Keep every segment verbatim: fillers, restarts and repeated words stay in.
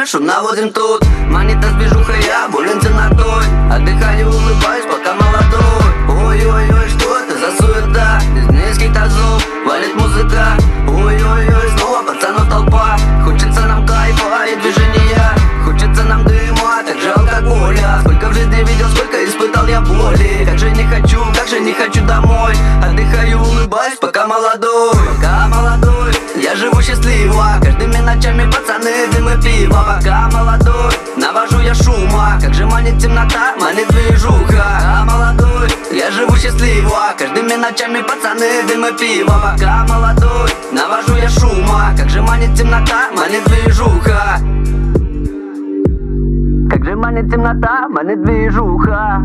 шум наводим тут. Манит нас движуха, я болен темнотой. Отдыхаю, улыбаюсь, пока молодой. Ой-ой-ой, что это за суета? Из низких тазов валит музыка. Ой-ой-ой, снова пацанов толпа. Хочется нам кайфа и движения. Хочется нам дыма, также алкоголя. Сколько в жизни видел, сколько испытал я боли. Как же не хочу, как же не хочу домой. Отдыхаю, улыбаюсь, пока молодой. Пока молодой, я живу счастливо. Каждыми ночами пацаны, дым и пиво. Пока молодой, навожу я шума. Как же манит темнота, манит движуха. Пока молодой, я живу счастливо. Каждыми ночами пацаны, дым и пиво. Пока молодой, навожу я шума. Как же манит темнота, манит движуха. Как же манит темнота, манит движуха.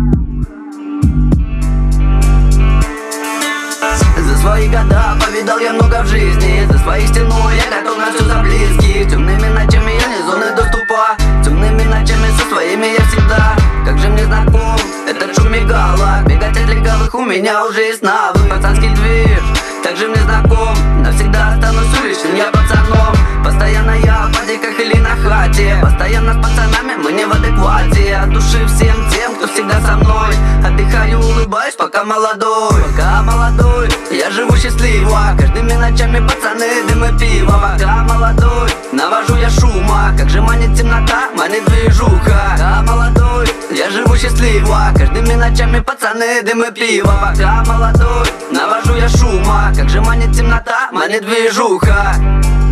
За свои года повидал я много в жизни. За своих стену я готов на все за близких. Темными ночами я не зоны доступа. Темными ночами со своими я всегда. Как же мне знаком этот шум мигала. Бегать от легавых у меня уже есть навык. Пацанский движ также мне знаком. Навсегда останусь уличным я пацаном. Постоянно я в падиках или на хате. Постоянно с пацанами мы не в адеквате. От души всем тем, кто всегда со мной. Отдыхаю, улыбаюсь, пока молодой. Пока молодой, я живу счастливо. Каждыми ночами пацаны, дым и пиво. Пока молодой, навожу я шума. Как же манит темнота, манит движуха. Пока молодой, я живу счастливо. Каждыми ночами пацаны, дым и пиво. Пока молодой, навожу я шума. Как же манит темнота, манит движуха.